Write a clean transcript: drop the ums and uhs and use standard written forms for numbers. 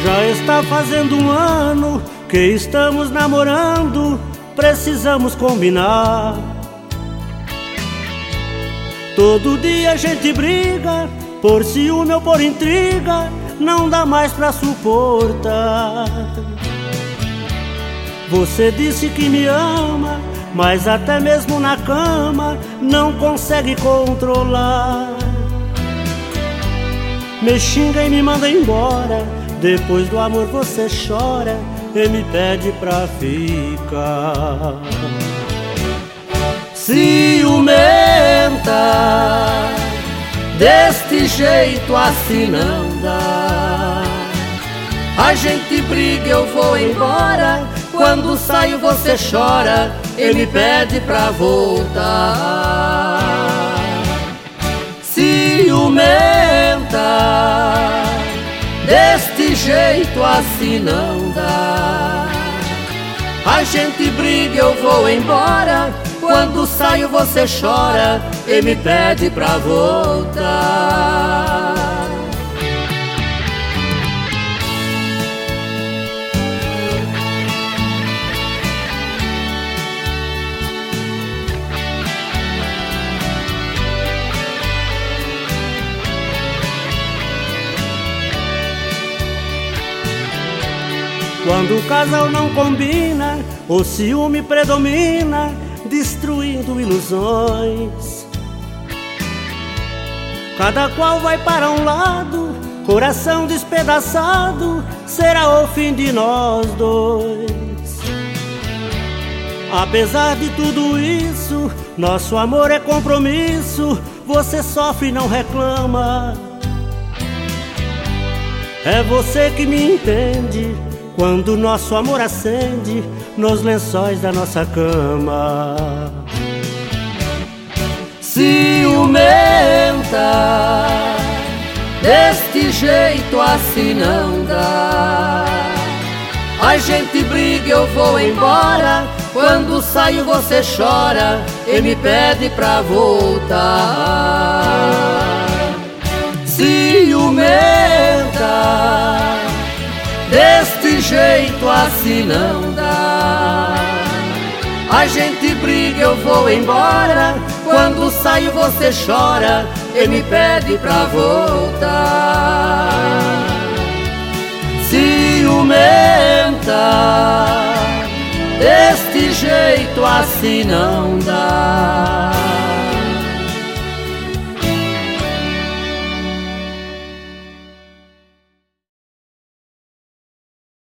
Já está fazendo um ano que estamos namorando, precisamos combinar. Todo dia a gente briga, por ciúme ou por intriga, não dá mais pra suportar. Você disse que me ama, mas até mesmo na cama não consegue controlar. Me xinga e me manda embora, depois do amor você chora e me pede pra ficar. Ciumenta, deste jeito assim não dá. A gente briga, eu vou embora, quando saio você chora e me pede pra voltar. Ciumenta, deste jeito assim não dá. A gente briga, eu vou embora, quando saio você chora e me pede pra voltar. Quando o casal não combina, o ciúme predomina, destruindo ilusões. Cada qual vai para um lado, coração despedaçado, será o fim de nós dois. Apesar de tudo isso, nosso amor é compromisso, você sofre e não reclama. É você que me entende, quando nosso amor acende nos lençóis da nossa cama. Ciumenta, deste jeito assim não dá. A gente briga, eu vou embora, quando saio você chora e me pede pra voltar. Ciumenta, deste jeito assim não dá. A gente briga, eu vou embora, quando saio você chora e me pede pra voltar. Ciumenta, deste jeito assim não dá.